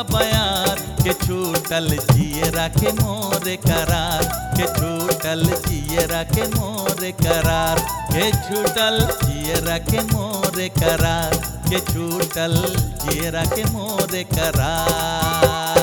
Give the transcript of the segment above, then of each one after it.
बयार के छूटल जियरा के मोरे करार के छूटल जियरा के मोरे करार के छूटल जियरा के मोरे करार के छूटल जियरा के मोरे करार।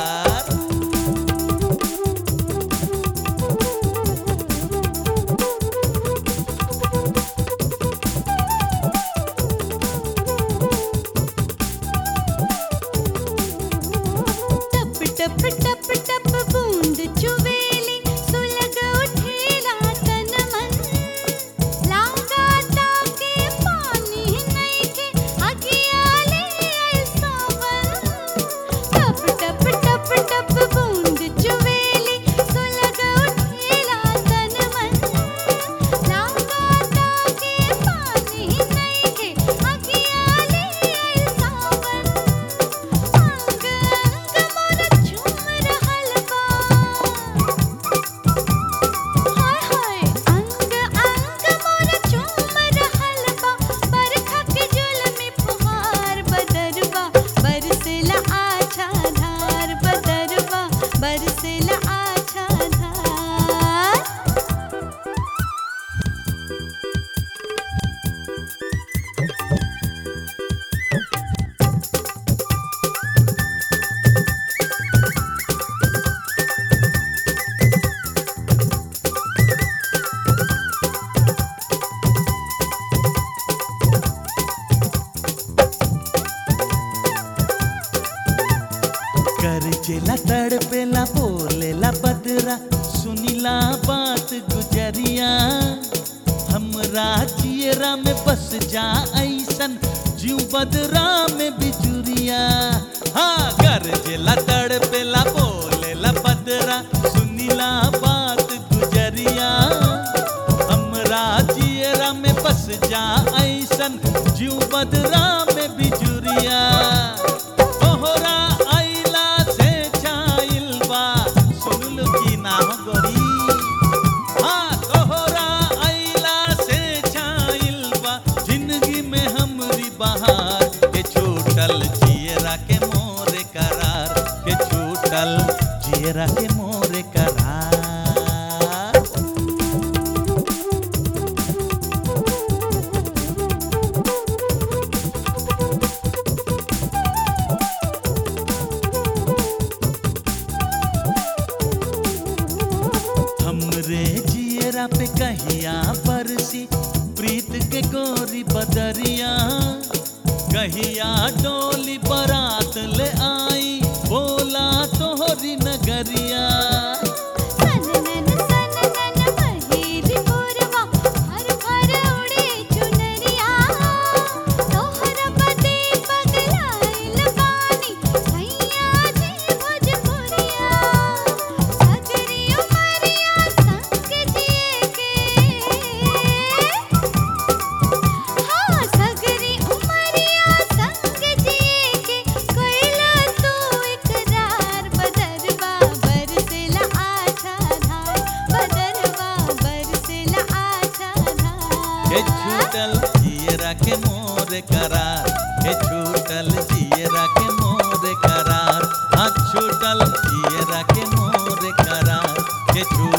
टप टप टप बूंद चुवेली सुलग उठेला तन मन लागा ताके पानी नइखे अगियाले ऐसा मन। टप टप टप टप बूंद चुवेली सुलग उठेला तन मन लागा ताके पानी नइखे अगियाले ऐसा मन। अंग अंग मोर झूम रहल बा हाय हाय अंग अंग मोर झूम रहल बा बरखा के जुल्मी फुहार बदरवा बरसेला आछा धार बदरवा बरसेला आछा धार। करजेला तड़पेला बोलेला बदरा सुनीला बात गुजरिया हमरा जियरा में बस जा ऐसन जीव बदरा में बिजुरिया। हाँ करजेला तड़पेला बोलेला बदरा सुनीला बात गुजरिया हमरा जियरा में बस जा ऐसन जीव बदरा में बिजुरिया। तोहरा आइला से छाइल बा सुनल की नाम गोरी। हाँ तोहरा आइला से छाइल बा जिंदगी में हमरी बहार के छूटल जियरा के मोरे करार के छूटल जियरा के मोरे करार। हमरे जियरा पे कहिया बरसी प्रीत के गोरी बदरिया कहिया डोली बारात ले आई बोला तोहरी नगरिया। सननन सननन बहेली पुरवा हर हर उड़े चुनरिया तोहरा बदे पगलाइल बानी भैया जी भोजपुरिया। सगरी उमरिया संग जिए के हाँ सगरी उमरिया संग जिए के कोइला तू इकरार बदरवा बरसेला आछा धार बदरवा बरसेला आछा के धार। छूटल जियरा के मोरे करार के छूटल जियरा के मोरे करार। हाँ छूटल जियरा के मोरे करार के